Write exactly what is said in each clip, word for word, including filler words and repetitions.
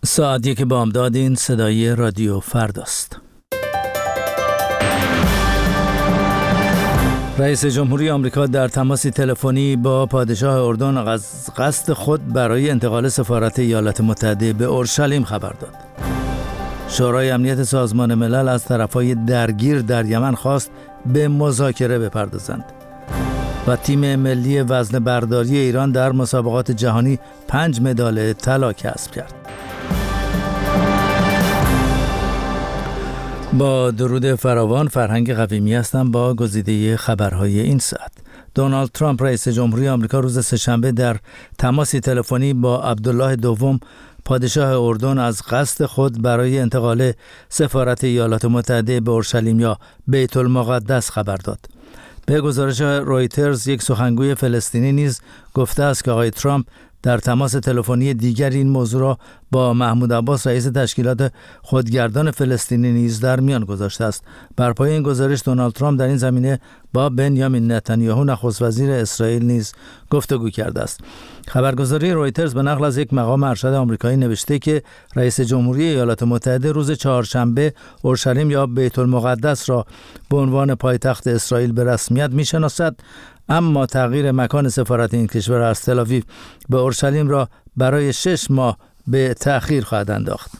ساعت یک بامداد. این صدای رادیو فرداست. رئیس جمهوری آمریکا در تماسی تلفنی با پادشاه اردن از قصد خود برای انتقال سفارت ایالات متحده به اورشلیم خبر داد. شورای امنیت سازمان ملل از طرفهای درگیر در یمن خواست به مذاکره بپردازند. و تیم ملی وزنه برداری ایران در مسابقات جهانی پنج مدال طلا کسب کرد. با درود فراوان، فرهنگ قویمی هستم با گزیده خبرهای این ساعت. دونالد ترامپ رئیس جمهوری آمریکا روز سه‌شنبه در تماسی تلفنی با عبدالله دوم پادشاه اردن از قصد خود برای انتقال سفارت ایالات متحده به اورشلیم یا بیت المقدس خبر داد. به گزارش رویترز، یک سخنگوی فلسطینی نیز گفته است که آقای ترامپ در تماس تلفنی دیگر این موضوع را با محمود عباس رئیس تشکیلات خودگردان فلسطینی نیز در میان گذاشته است. بر پایه این گزارش دونالد ترامپ در این زمینه با بنیامین نتانیاهو نخست وزیر اسرائیل نیز گفتگو کرده است. خبرگزاری رویترز به نقل از یک مقام ارشد آمریکایی نوشته که رئیس جمهوری ایالات متحده روز چهارشنبه اورشلیم یا بیت المقدس را به عنوان پایتخت اسرائیل به رسمیت میشناسد، اما تغییر مکان سفارت این کشور از تل‌آویو به اورشلیم را برای شش ماه به تأخیر خواهد انداخت.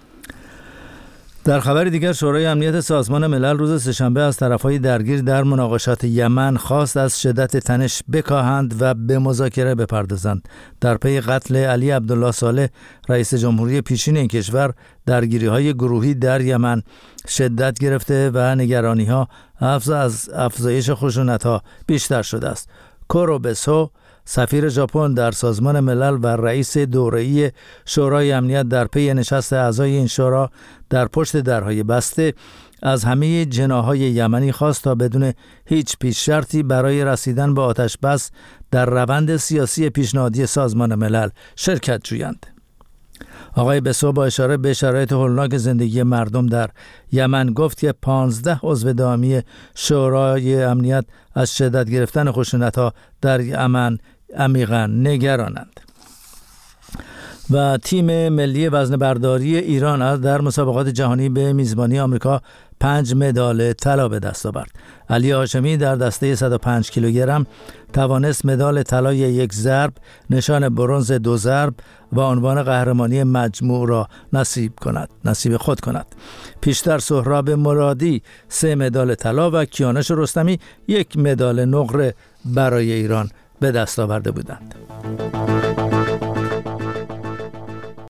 در خبر دیگر، شورای امنیت سازمان ملل روز سه‌شنبه از طرفهای درگیر در مناقشات یمن خواست از شدت تنش بکاهند و به مذاکره بپردازند. در پی قتل علی عبدالله صالح رئیس جمهوری پیشین این کشور، درگیری‌های گروهی در یمن شدت گرفته و نگرانی‌ها از افزایش خشونت‌ها بیشتر شده است. کورو بسو، سفیر ژاپن در سازمان ملل و رئیس دوره‌ای شورای امنیت، در پی نشست اعضای این شورا در پشت درهای بسته از همه جناح‌های یمنی خواست تا بدون هیچ پیش شرطی برای رسیدن به آتش بس در روند سیاسی پیشنهادی سازمان ملل شرکت جویند. آقای بسو با اشاره به شرایط هولناک زندگی مردم در یمن گفت که پانزده عضو دائمی شورای امنیت از شدت گرفتن خشونت‌ها در یمن عمیقاً نگرانند. و تیم ملی وزنه برداری ایران در مسابقات جهانی به میزبانی آمریکا پنج مدال طلا به دست آورد. علی هاشمی در دسته صد و پنج کیلوگرم توانست مدال طلای یک ضرب، نشان برنز دو ضرب و عنوان قهرمانی مجموع را نصیب کند نصیب خود کند. پیشتر سهراب مرادی سه مدال طلا و کیانش رستمی یک مدال نقره برای ایران به دست آورده بودند.